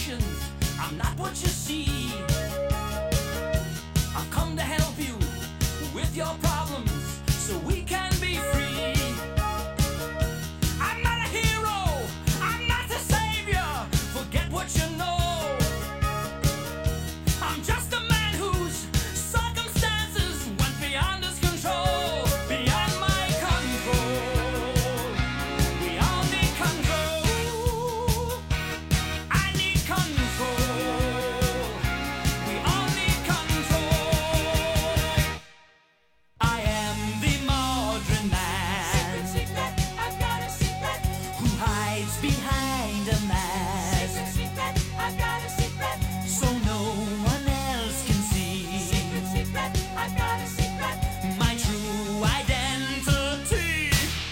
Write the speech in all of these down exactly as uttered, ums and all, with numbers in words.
solutions. I'm not what you see. I've come to help you with your problems so we can be free. I'm not a hero, I'm not the savior. Forget what you know. I'm just a man whose circumstances went beyond his control, beyond my control. We all need control. I need control. We all need control. I am the modern man. Secret, secret, I've got a secret. Who hides behind a mask. Secret, secret, I've got a secret. So no one else can see. Secret, secret, I've got a secret. My true identity.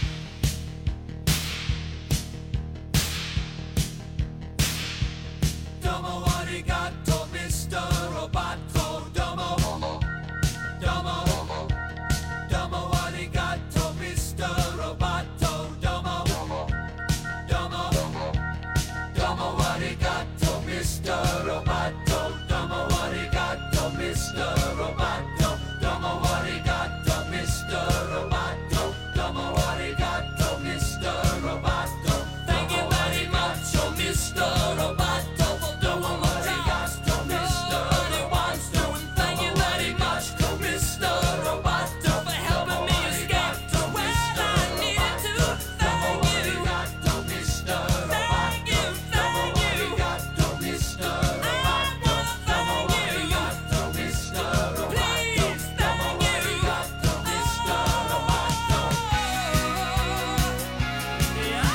Domo arigato, Mister Roboto. Domo, domo, domo arigato, Mister Roboto. Domo, domo, domo arigato, Mister Roboto. Domo arigato, Mister Roboto. Domo arigato, Mister Roboto. Domo arigato, Mister Roboto. Thank you very much, oh Mister Roboto, for doing what you asked, oh Mister Roboto. Thank you very much, oh Mister Roboto, for helping me escape to where I needed to. Thank you, Mister Thank you, thank you, Mister Roboto. Thank you, Mister Roboto. Please, thank you, Mister Roboto. Yeah.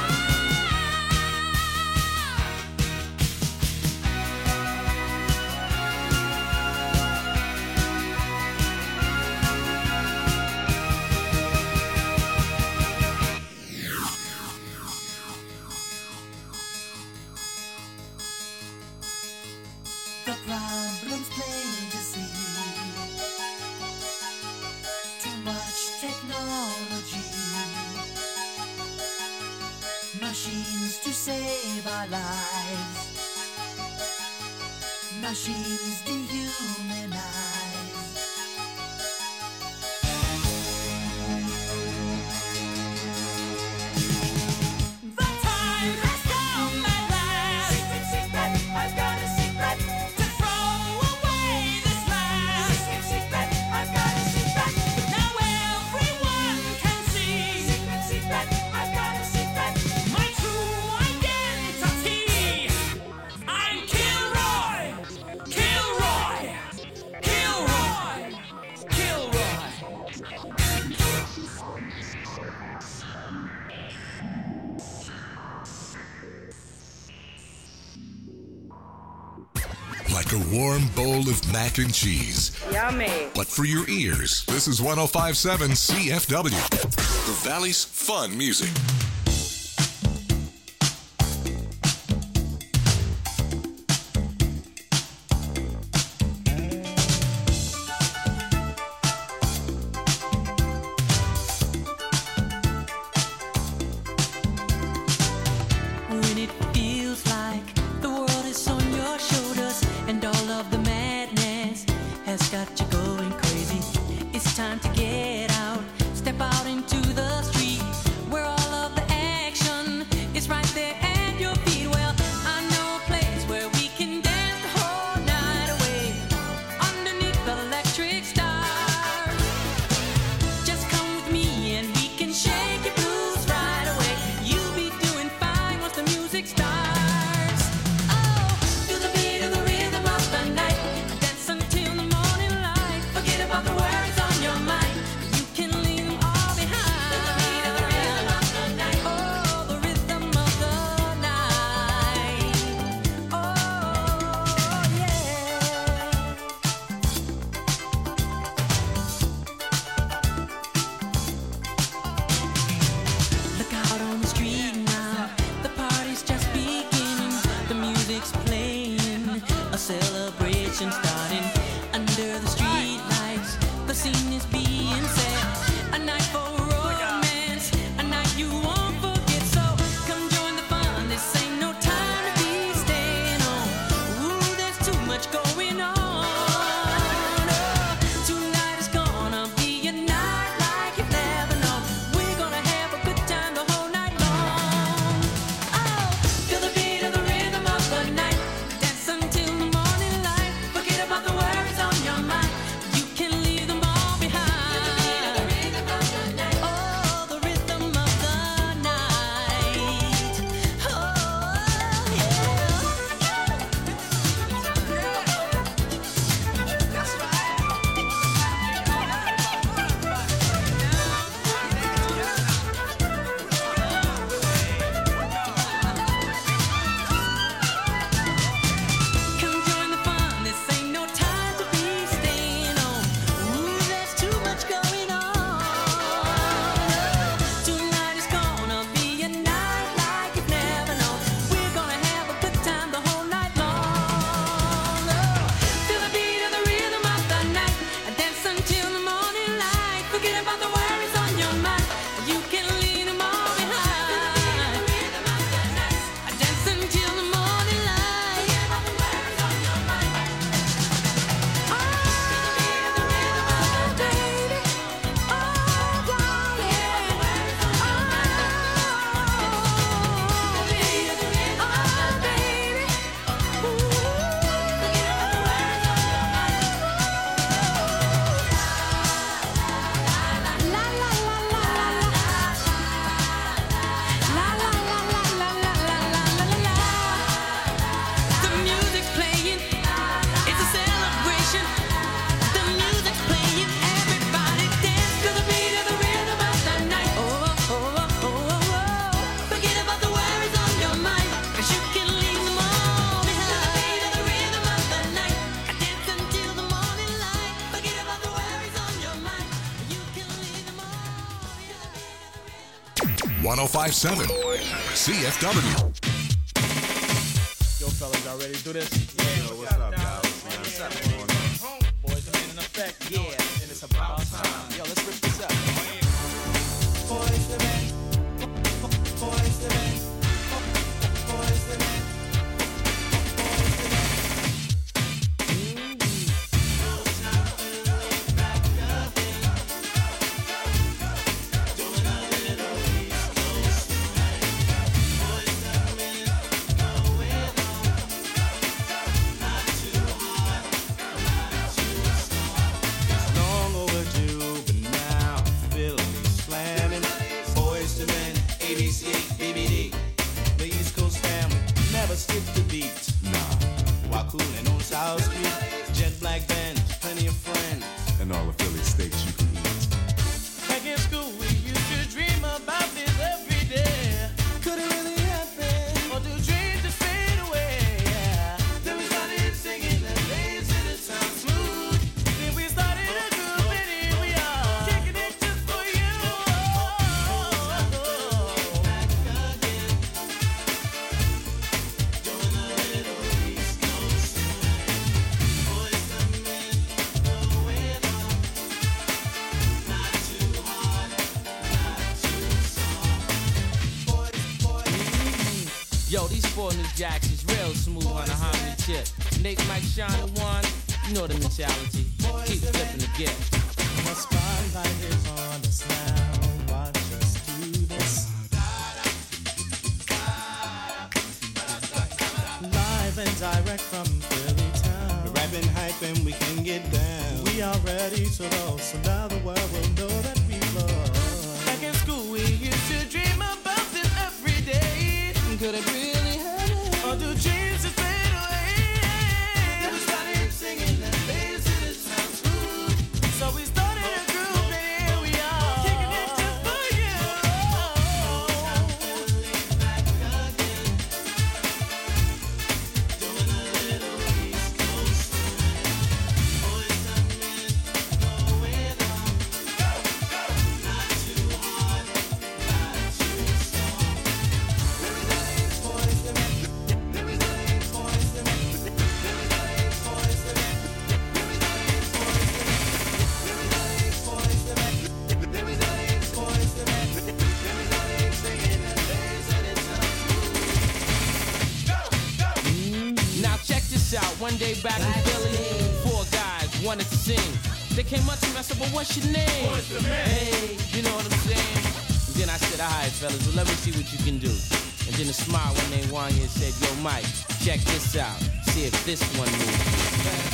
The problem's plain to see. Too much technology. Machines to save our lives. Machines dehumanize. The time has come at last. Secret, secret, I've got a secret. To throw away this mask. Secret, secret, I've got a secret. Now everyone can see. Secret, secret, I've got a secret. My true identity. I'm Kilroy. Kilroy. Kilroy. Kilroy. Like a warm bowl of mac and cheese. Yummy. But for your ears, this is one oh five point seven C F W, the Valley's fun music. When it feels like the world is on your shoulders and all of the madness has got you going crazy, it's time to get out, step out into the street where all of the action is right there at your feet. Well, I know a place where we can dance the whole night away underneath the electric stars. Just come with me and we can shake your blues right away. You'll be doing fine once the music starts. Oh, feel the beat of the rhythm of the night. Dance until the morning light. Forget about the worries on your mind. You can leave them all behind. Feel the beat of the rhythm of the night. Oh, the rhythm of the night. Oh, yeah. Look out on the street now, the party's just beginning. The music's playing, a celebration starting. Under the street lights, the scene is being set. A night for romance, a night you won't forget. So come join the fun, this ain't no time to be staying home. one oh five point seven C F W. Yo, fellas, y'all ready to do this? Yeah. Yo, what's up, guys? What's up? Boys, the man in effect. Yeah. And it's about time. Yo, let's rip this up. Boys, the man. Boys, the man. Boys, the man. Skip the beat, nah. While coolin' on South Street, jet black band, plenty of friends, and all the Philly steaks you can eat. Back in school, we used to dream about this every day. Could it really happen, or do dreams just fade away? Yeah. Then we started singing and lazy to sound smooth. Then we started a group and here we are, kicking it just for you. Back again. Yo, these four new jacks is real smooth on the harmony tip. Nate, Mike, Sean, and Juan, you know the mentality. Keep flipping the gift. The spotlight is on us now. Watch us do this. Live and direct from Philly town. We're rapping, hyping, we can get down. We are ready to roll, so now the world will know that we love. Back in school, we used to dream about this every day. Could it really happen? Or do dreams just fade away? Then we started singing and lazy to sound smooth. So we started a group and here we are, kicking it just for you. Back again. Doing a little East Coast. Boys and men going on. Not too hard, not too soft. Boys and men. Boys and men. Boys and men. Now check this out. One day back in Philly, four guys wanted to sing. They came up to me, I said, "But what's your name?" Hey, you know what I'm saying? And then I said, "All right, fellas, well, let me see what you can do." And then a smile when they won here said, "Yo, Mike, check this out. See if this one moves."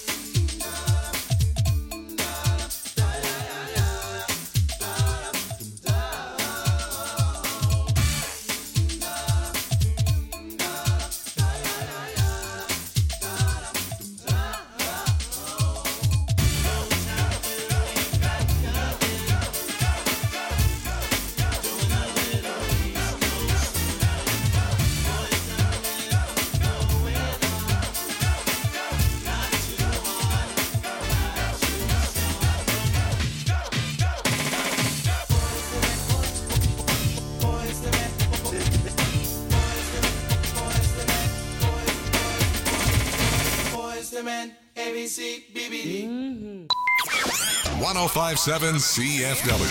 A B C, B B D. one oh five point seven C F W.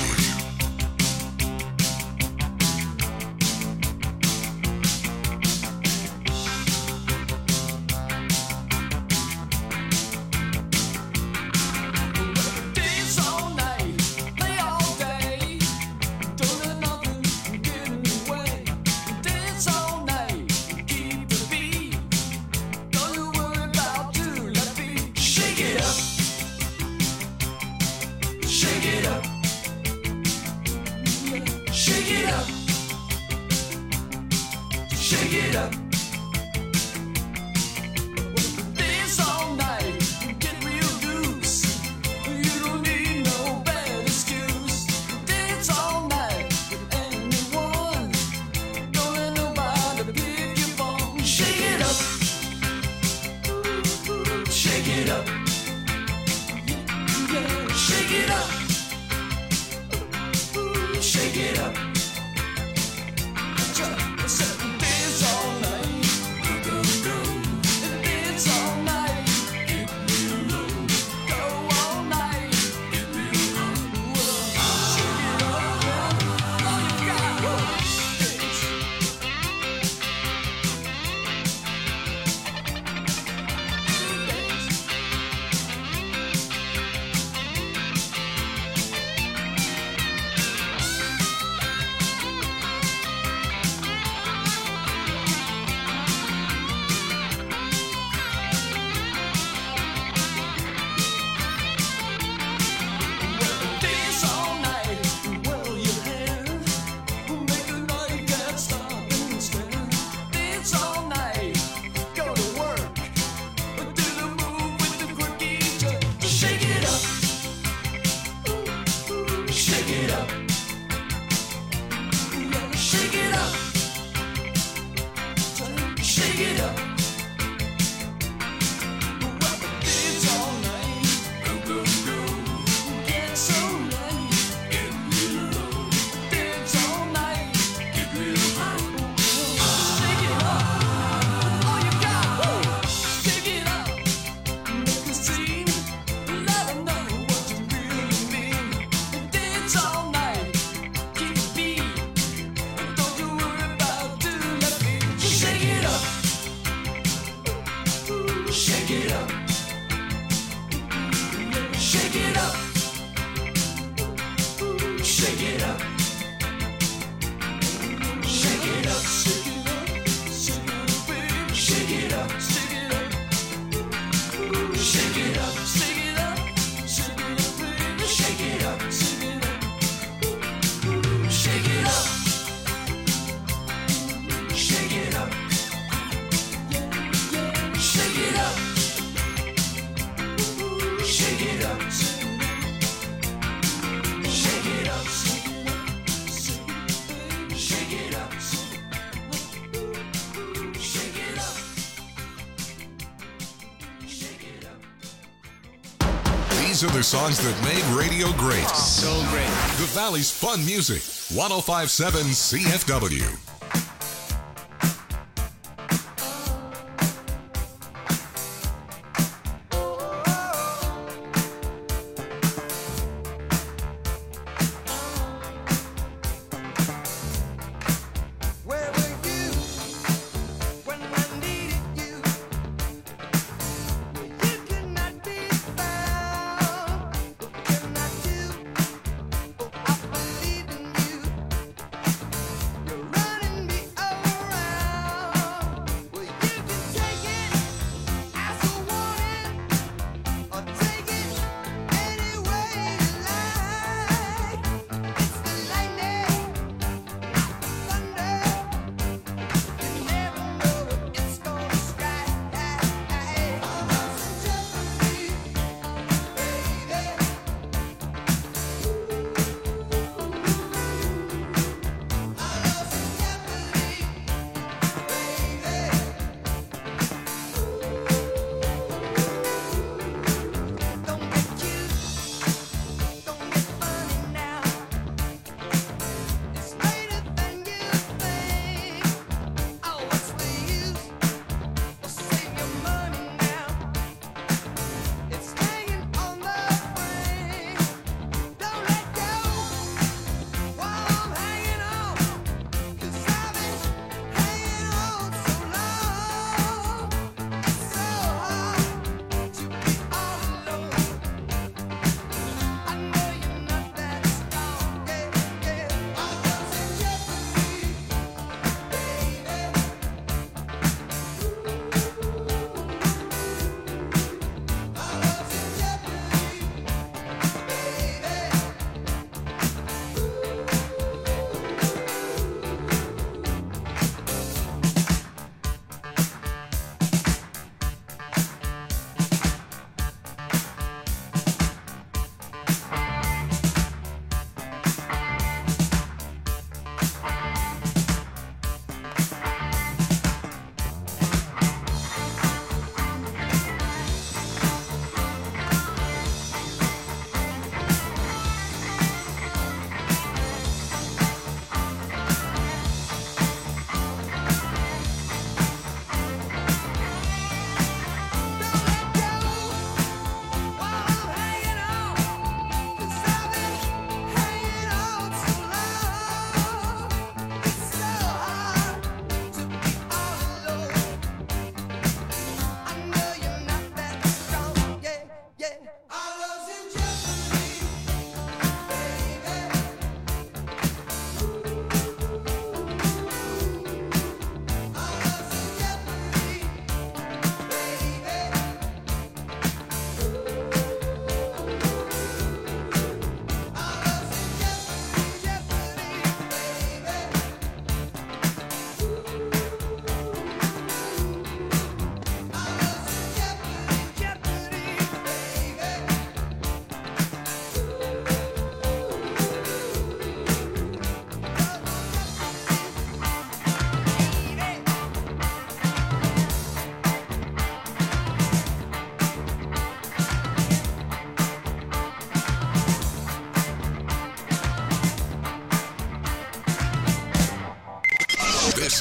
Shake it up. shake it up. Well, the beats all night. Go, go, go. Get so light. Get real low. Beats all night. Get real high. Shake it up. All you got. Shake it up. Make a scene. Let 'em know what you really mean. Dance all night. Keep the beat. Don't you worry about doing that beat. Shake it up. Shake it up. Shake it up. Shake it up. Shake it up. Shake it up. Shake it up, baby. Shake it up. Shake it up. Shake it up. Shake it up. Shake it up, baby. Shake it up. Shake it up. Shake it up. Shake it up. Shake it up. Shake it up. Shake it up. Shake it up. Shake it up. Shake it up. These are the songs that made radio great. So great. The Valley's fun music. one oh five point seven C F W. Where were you when I needed you? You could not be found. What can I do? Oh, I believe in you. You're running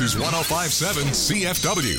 This is one oh five point seven C F W.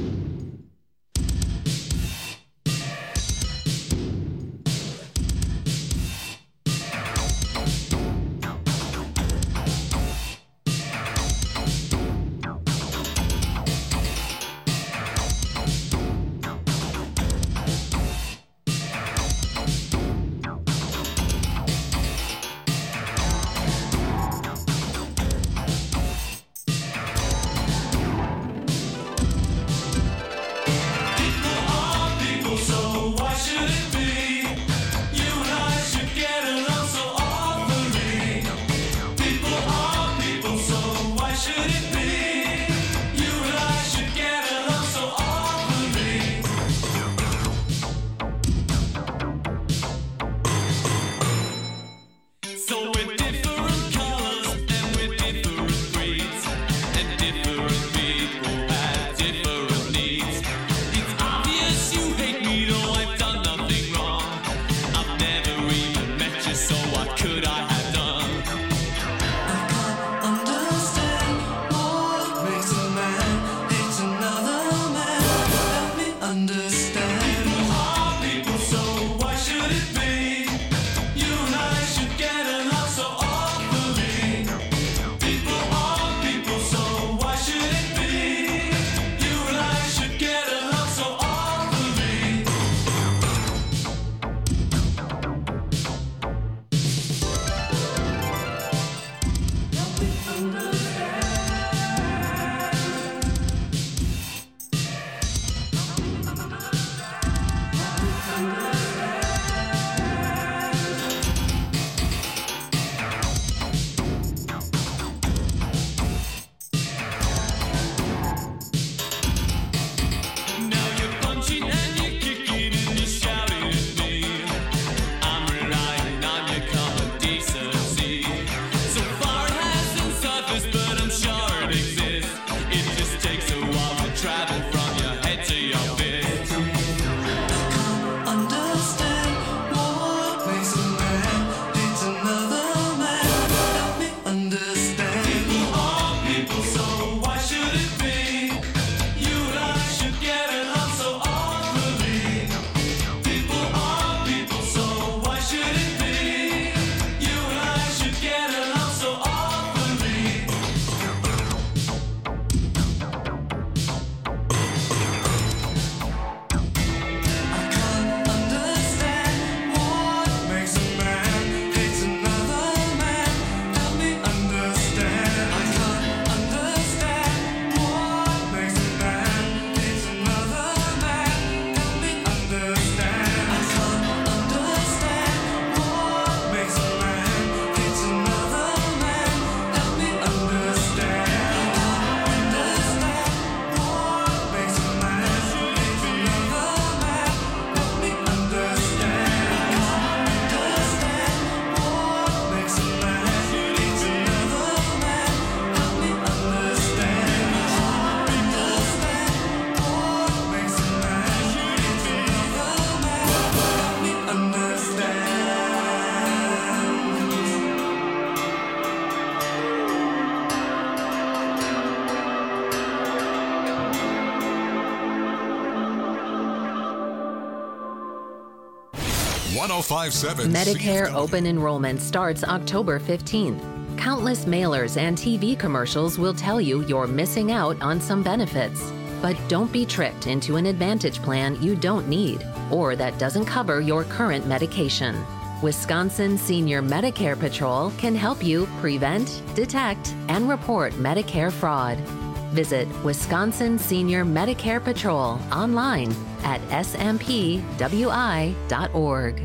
one oh five point seven Medicare C F W. open enrollment starts October fifteenth. Countless mailers and T V commercials will tell you you're missing out on some benefits. But don't be tricked into an Advantage plan you don't need or that doesn't cover your current medication. Wisconsin Senior Medicare Patrol can help you prevent, detect, and report Medicare fraud. Visit Wisconsin Senior Medicare Patrol online at s m p w i dot org.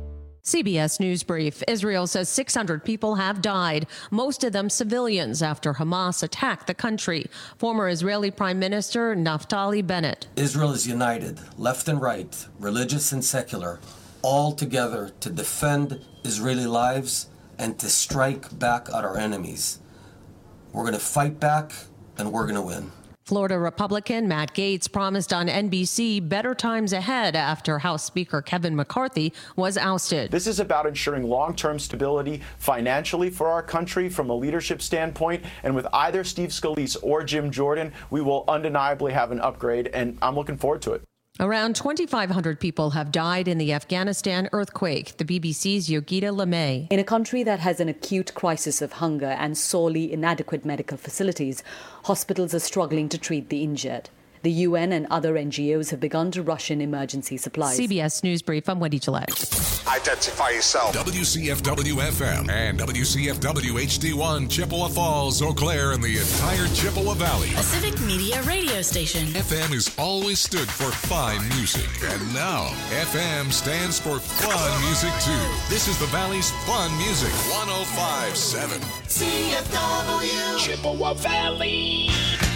C B S News Brief. Israel says six hundred people have died, most of them civilians, after Hamas attacked the country. Former Israeli Prime Minister Naftali Bennett. Israel is united, left and right, religious and secular, all together to defend Israeli lives and to strike back at our enemies. We're going to fight back, and we're going to win. Florida Republican Matt Gaetz promised on N B C better times ahead after House Speaker Kevin McCarthy was ousted. This is about ensuring long-term stability financially for our country from a leadership standpoint. And with either Steve Scalise or Jim Jordan, we will undeniably have an upgrade, and I'm looking forward to it. Around twenty-five hundred people have died in the Afghanistan earthquake. The B B C's Yogita LeMay. In a country that has an acute crisis of hunger and sorely inadequate medical facilities, hospitals are struggling to treat the injured. The U N and other N G Os have begun to rush in emergency supplies. C B S News Brief, I'm Wendy Gillette. Identify yourself. W C F W F M and W C F W H D one, Chippewa Falls, Eau Claire, and the entire Chippewa Valley. A civic media radio station. F M has always stood for fine music, and now F M stands for fun music too. This is the Valley's fun music. one oh five point seven C F W Chippewa Valley.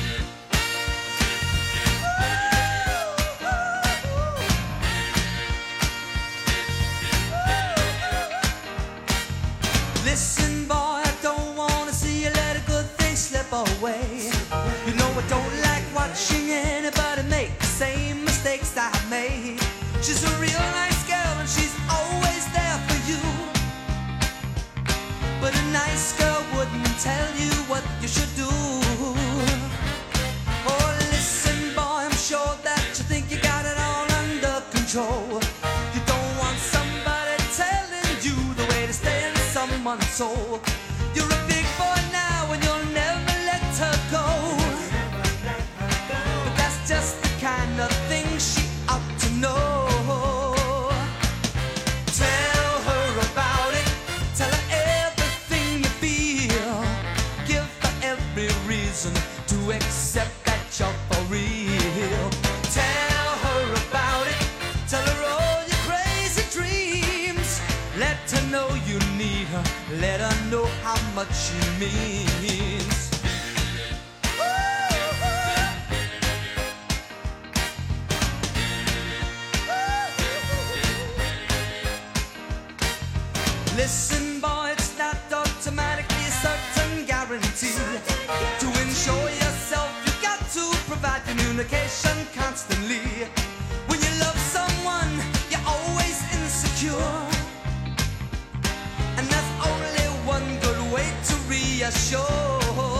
Listen, boy, I don't want to see you let a good thing slip away. You know I don't like watching anybody make the same mistakes I made. She's a real nice girl and she's always there for you. But a nice girl wouldn't tell you what you should do. Oh, listen, boy, I'm sure that you think you got it all under control. You don't want somebody telling you the way to stay in someone's soul. You're a big boy now and you'll never let her go. But that's just the kind of thing she ought to know. Tell her about it. Tell her everything you feel. Give her every reason to accept that you're for real. Tell her about it. Tell her all your crazy dreams. Let her know you need her. Let her know how much she means. Listen, boy, it's not automatically a certain guarantee. To ensure yourself, you've got to provide communication constantly. When you love someone, you're always insecure. And that's only one good way to reassure.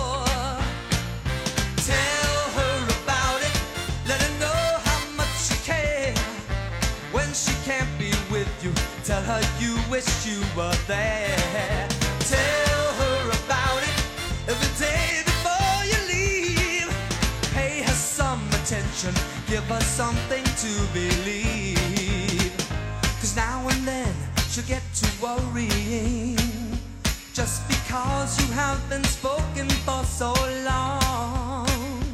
Tell her about it. Let her know how much you care. When she can't be with you, tell her you wish you were there. Tell her about it every day before you leave. Pay her some attention. Give her something to believe. Cause now and then she'll get to worrying, just because you have been spoken for so long.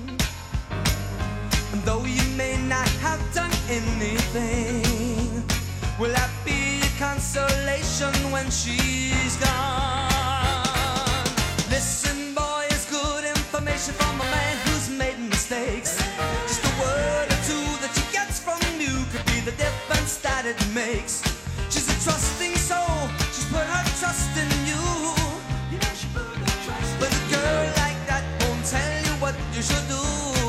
And though you may not have done anything, will that be a consolation when she's gone? Listen, boy, it's good information from a man who's made mistakes. Just a word or two that she gets from you could be the difference that it makes. She's a trusting soul, she's put her trust in you. You know she put her trust in you. But a girl like that won't tell you what you should do.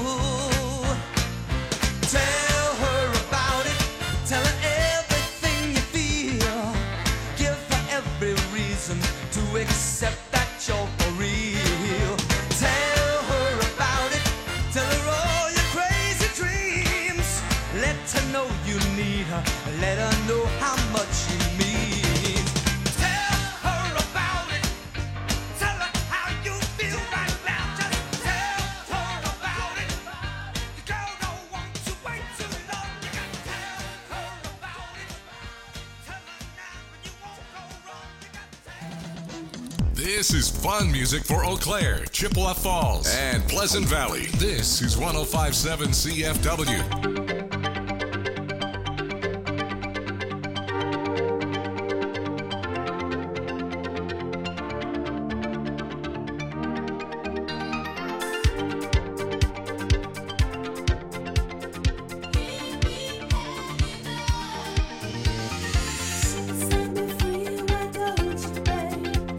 Tell her about it, tell her everything you feel. Give her every reason to accept that you're for real. Tell her about it, tell her all your crazy dreams. Let her know you need her, let her know how much she means. Tell her about it, tell her how you feel right now. Just tell her about it. The girl don't want to wait too long. You gotta tell her about it. Tell her now and you won't go wrong. You gotta tell her. This is fun music for Eau Claire, Chippewa Falls, and Pleasant Valley. This is one oh five point seven C F W.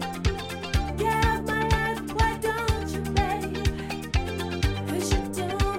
Get out my life, why don't you, babe? 'Cause you don't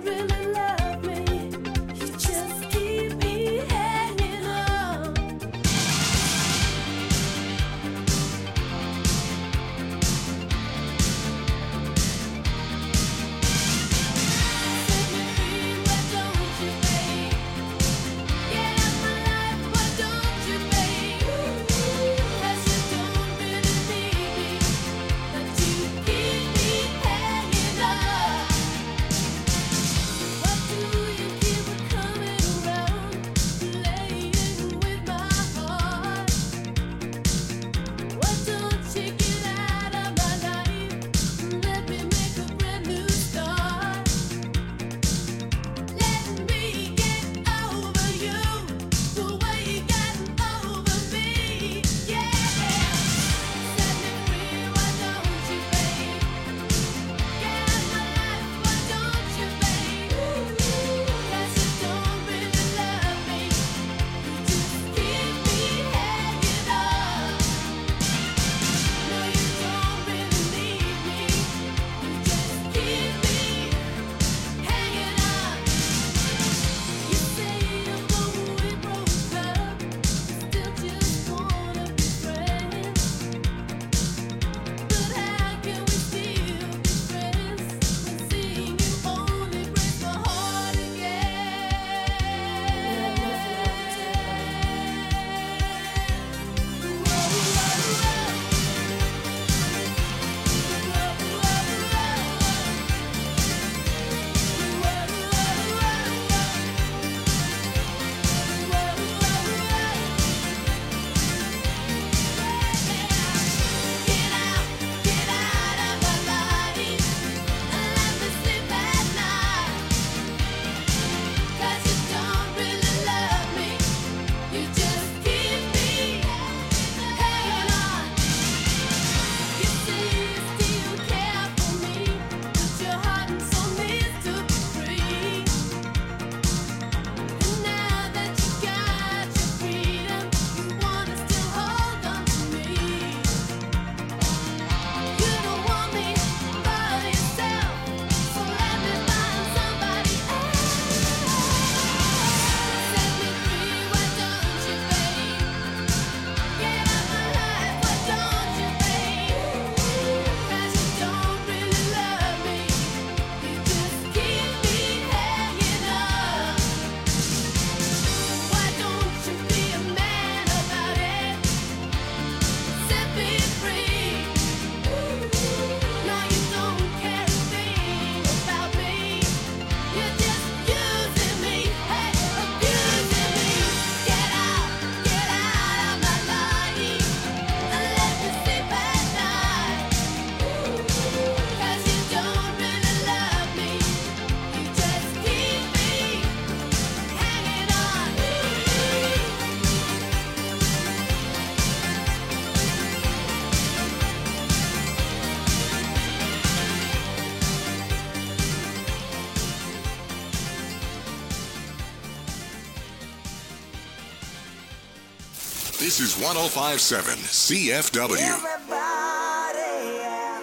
This is one oh five point seven C F W. Everybody, yeah.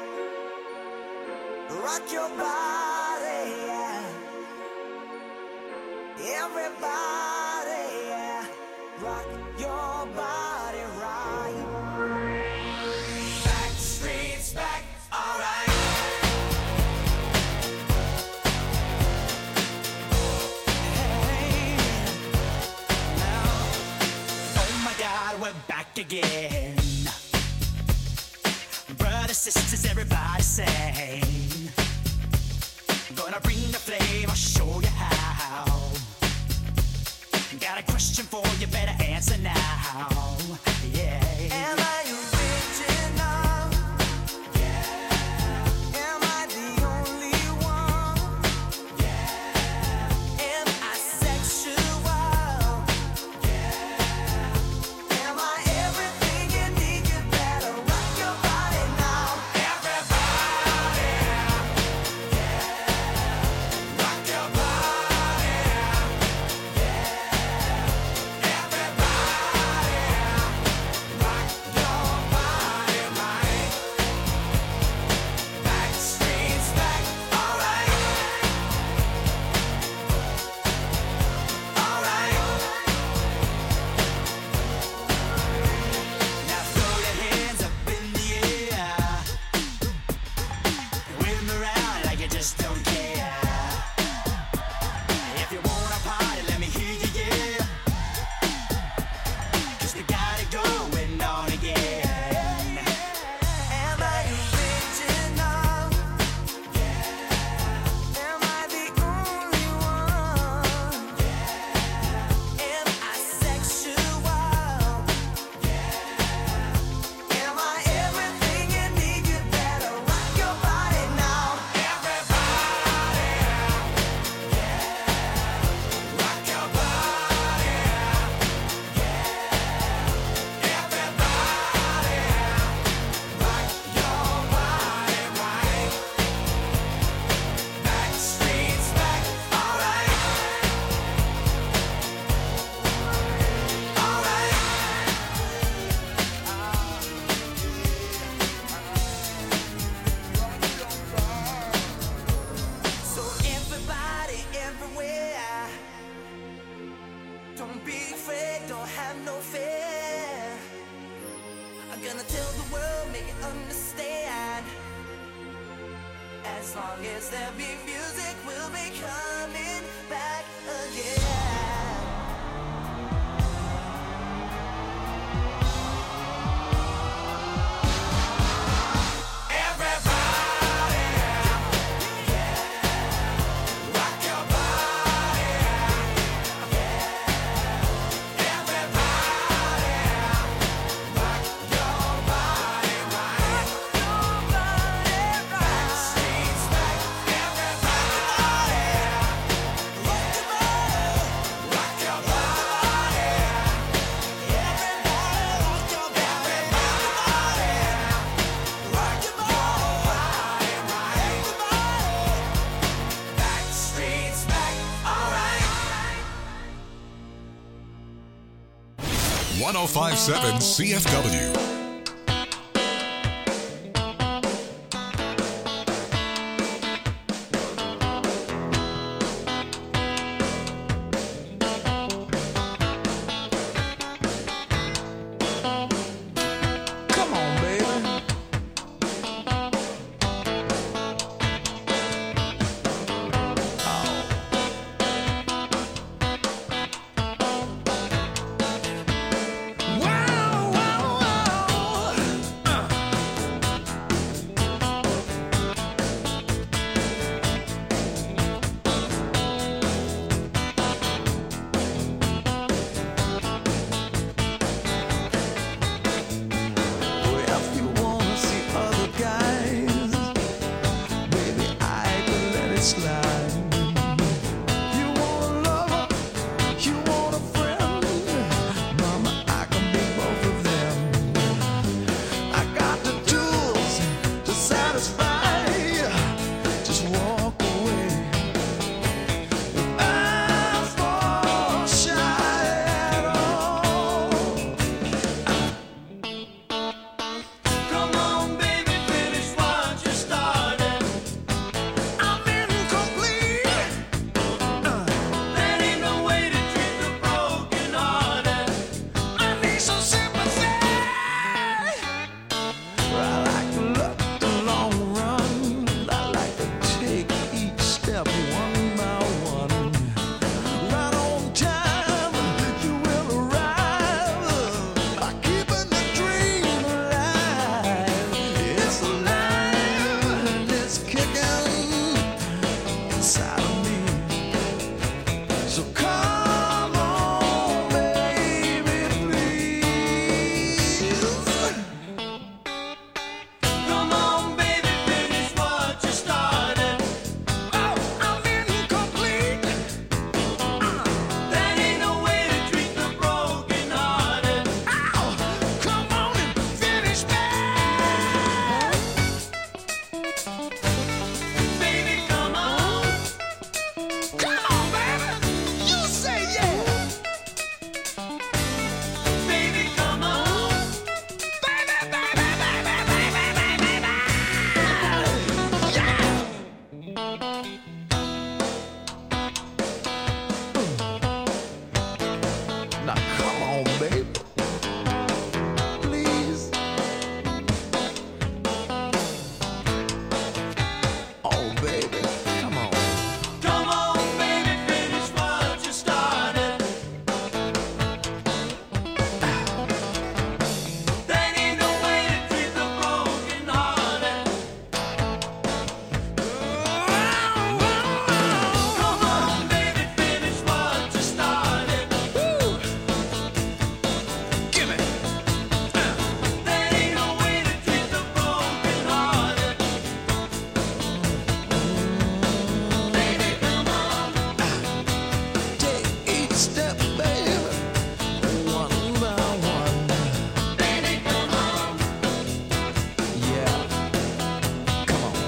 Rock your body, yeah. Everybody, yeah. Rock your body right. Back streets back, alright. Hey, now, oh my God, we're back again. Brothers, sisters, everybody sing. Gonna bring the flame, I'll show you how. Got a question for you, better answer now. Yeah. Am I original? Yeah. Am I the only one? Yeah. Am I sexual? Yeah. Am I everything you need? You better rock your body now. Everybody, yeah. Rock your body, yeah. Everybody, rock your body right. Back streets back, alright. Alright. Now throw your hands up in the air. Wave 'em around like you just don't care. If you wanna party, let me hear you, yeah. 'Cause we got it going on again. Am I original? Yeah. Am I the only one? Yeah. Am I sexual? Yeah. Am I everything you need? You better rock your body now. Everybody, yeah. Rock your body, yeah. Everybody, rock your body right. Back streets back, alright. Alright. So everybody, everywhere, don't be afraid, don't have no fear. I'm gonna tell the world, make it understand. As long as there be music, we'll be coming back again. Everybody, yeah. Rock your body, yeah. Everybody, rock your body right. Back streets back, everybody, rock your body, rock your body, everybody, rock your body, rock your body right. Back streets back, alright. one oh five point seven C F W. Come on, baby. Wow, wow, wow. So come on, baby, please. Come on, baby, finish what you started. Oh, I'm incomplete. Uh, that ain't no way to treat the broken-hearted. Ow, come on and finish me. Baby, come on. Come on, baby. You say yeah. Baby, come on. Baby, baby, baby, baby, baby, baby. Yeah. Now come on, baby. Please. Oh, baby, come on. Come on, baby, finish what you started. That ain't no way to treat the broken-hearted. Come on, baby, finish what you started. Woo! Give me. That ain't no way to treat the broken-hearted. Baby, come on. Take each step, baby, one by one. Baby, come on. Yeah, come on.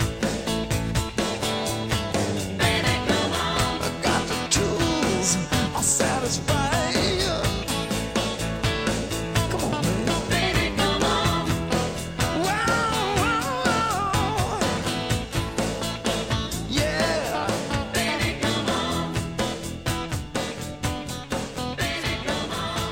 Baby, come on. I got the tools. I'll satisfy you. Come on, baby. Baby, come on. Wow, wow, wow. Yeah. Baby, come on. Baby, come on.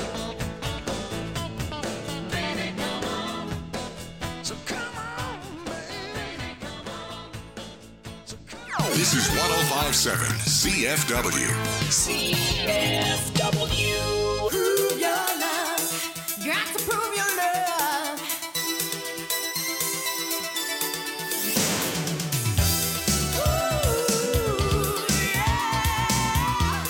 Baby, come on. So come on, baby. So come on. This is one oh five point seven C F W. C F W. Prove your love. Got to prove your love. Ooh, yeah.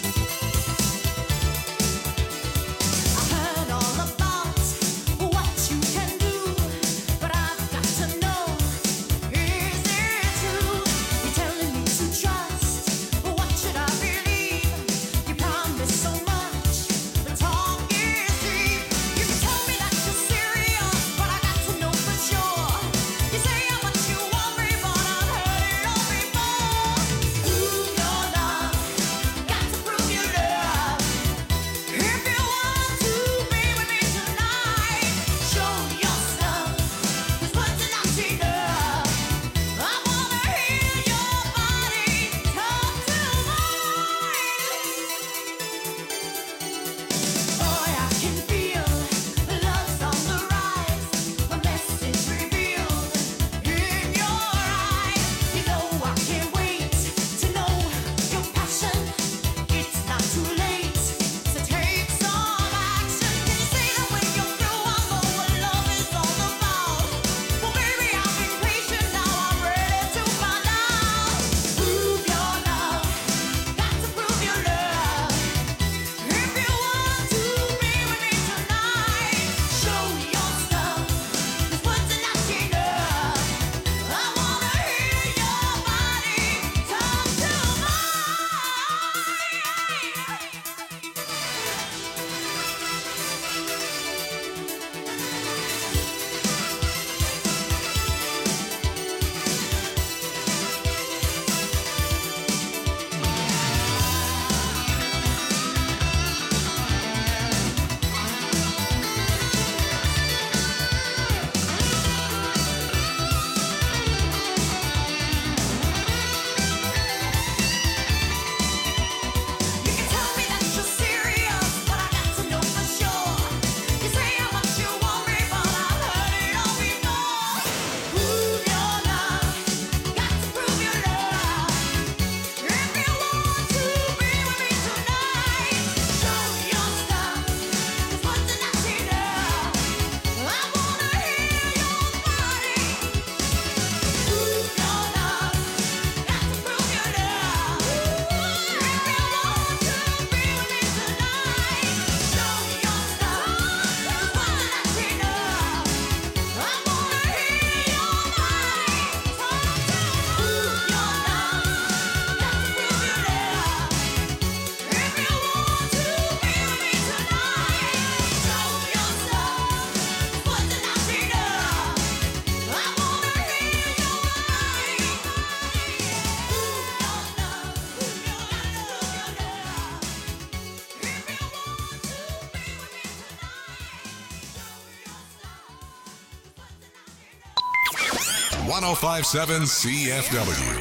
I heard all about what you can do, but I've got to know, is it true? You're telling me to trust, but what should I believe? You promise so much, but talk is cheap. You can tell me that you're one oh five point seven C F W.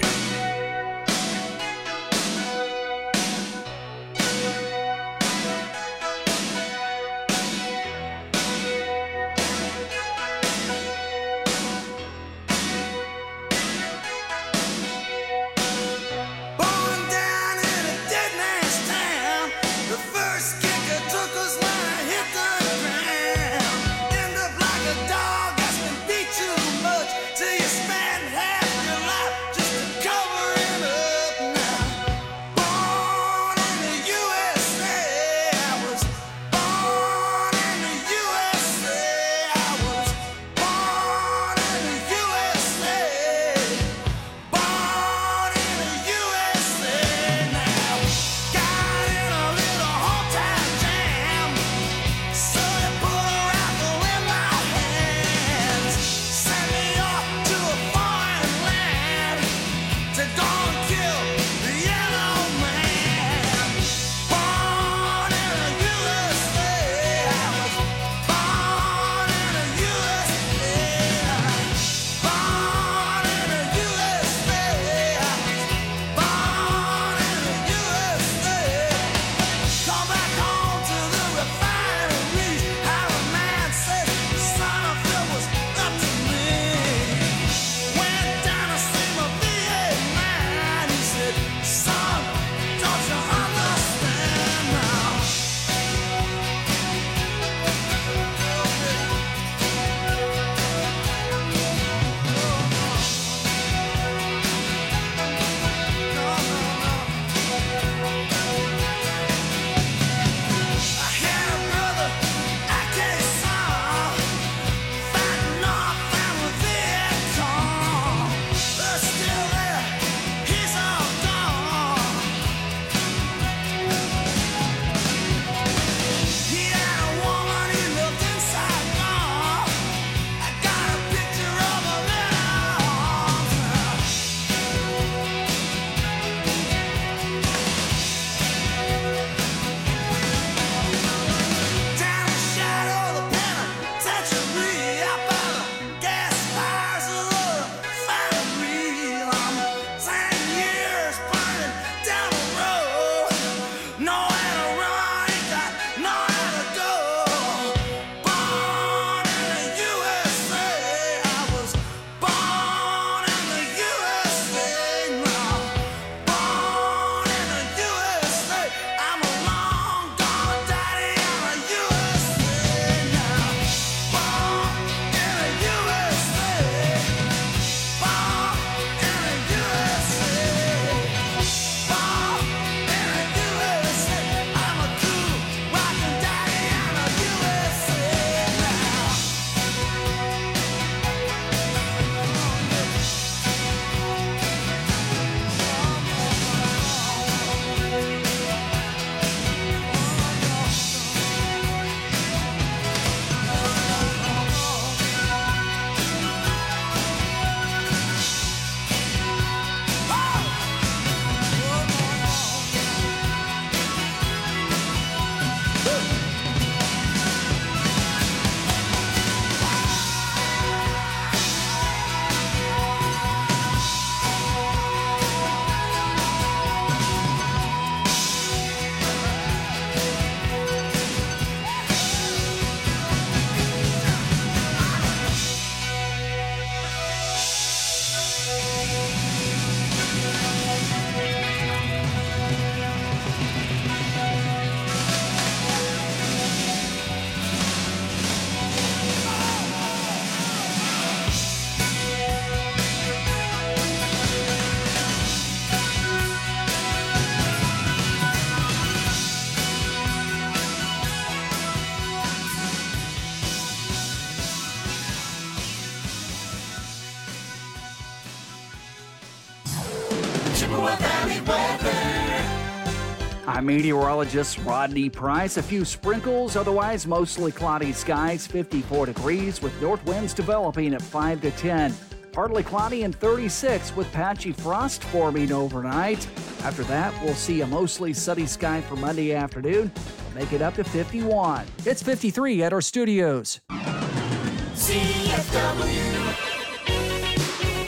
I'm meteorologist Rodney Price. A few sprinkles, otherwise mostly cloudy skies, fifty-four degrees with north winds developing at five to ten. Partly cloudy and thirty-six with patchy frost forming overnight. After that, we'll see a mostly sunny sky for Monday afternoon. We'll make it up to fifty-one. It's fifty-three at our studios. C F W.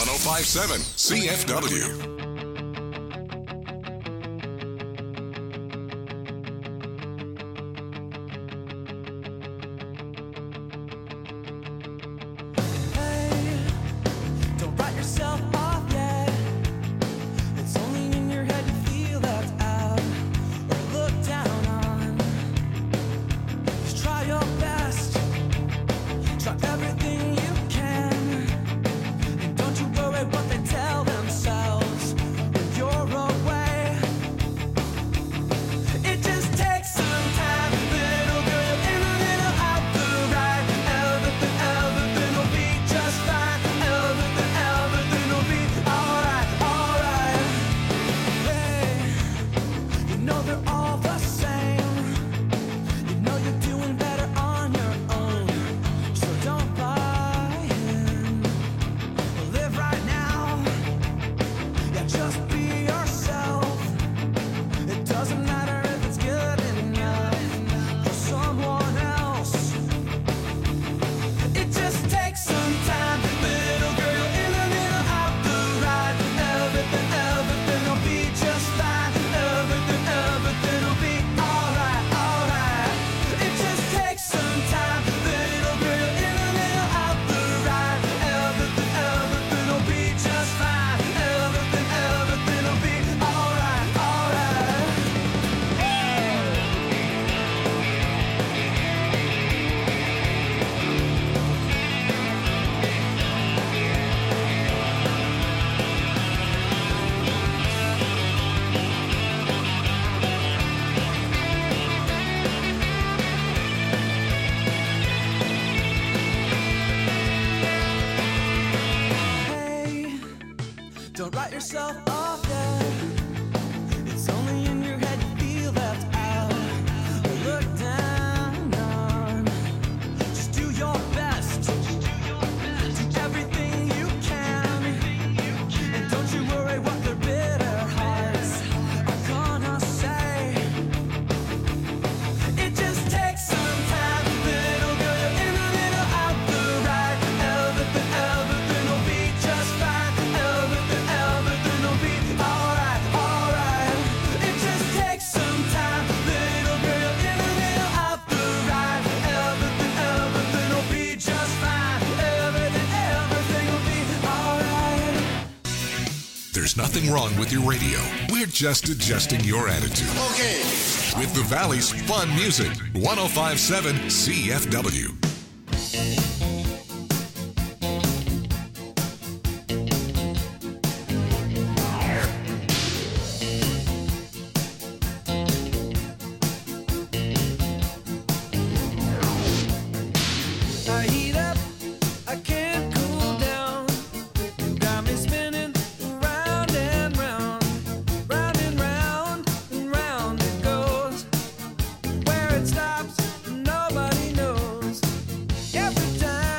oh five point seven C F W. Don't write yourself off yet. It's only in your head you feel left out or looked down on. Just try your best. Try everything you can. And don't you worry what they tell themselves when you're away. It just takes some time, little girl, in a little out the right. Everything, everything will be just fine. Everything, everything will be alright, alright. Hey, you know they're all the same. You know you're doing better on your own. So don't buy in. Live right now. Yeah, just be yourself. It doesn't matter if it's good enough for someone else. It just takes some time, little girl, in a little out the right. Everything, everything will be just fine. Everything, everything will be alright, alright. It just takes some time, little girl, in a little out the right. Everything, everything will be just fine. Everything, everything will be alright, alright. Hey, don't write yourself off yet. It's only in your head you feel left out or looked down on. Just do your best. Do everything you can. And don't you worry what their bitter hearts are gonna say. It just takes some time, little girl, in a little out the right. Everything, everything will be just fine. Everything, everything will be alright, alright. It just takes some time, little girl, in a little out the right. Everything, everything will be just fine. Everything, everything will be alright. There's nothing wrong with your radio. We're just adjusting your attitude. Okay. With the Valley's fun music, one oh five point seven C F W. I heat up, I can't cool down. You got me spinning round and round, round and round and round it goes. Where it stops, nobody knows. Every time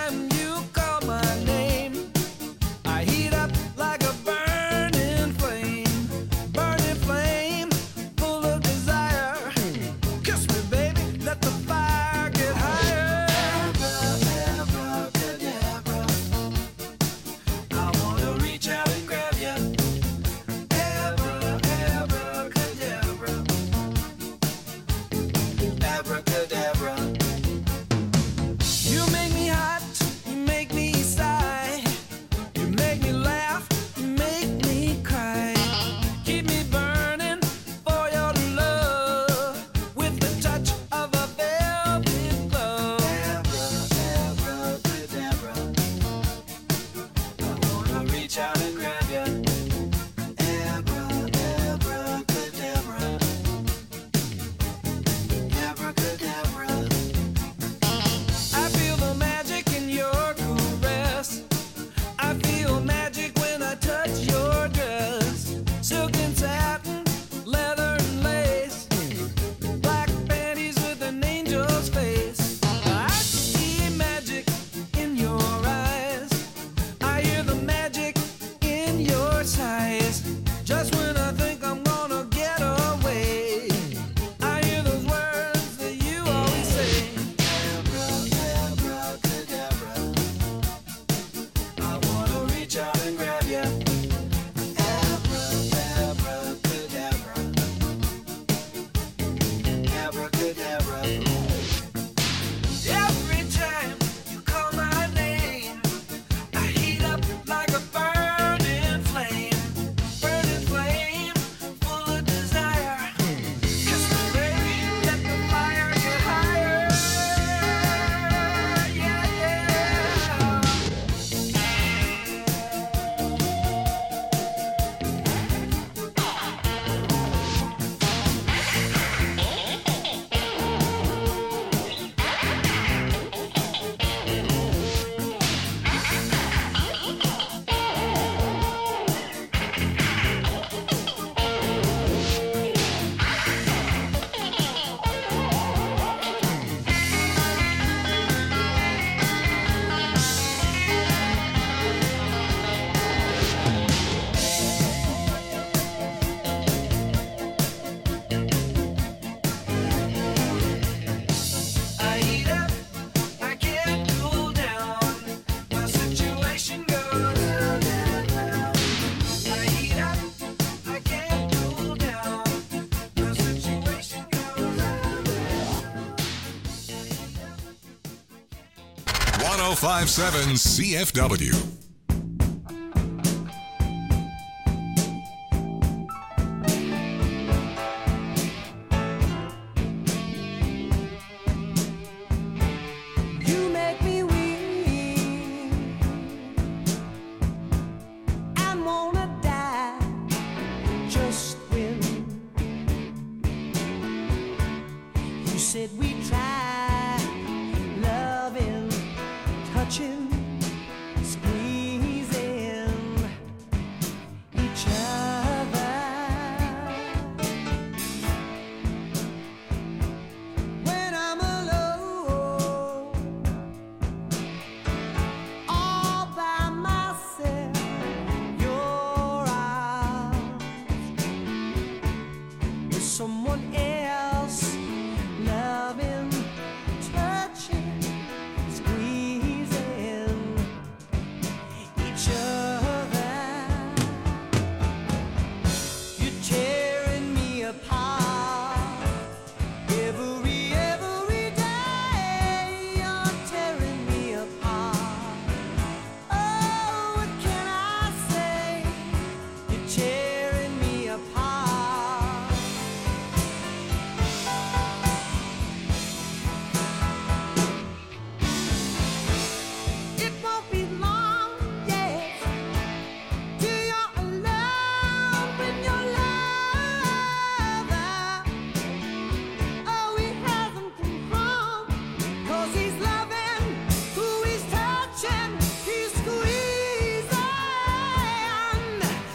one oh five point seven C F W.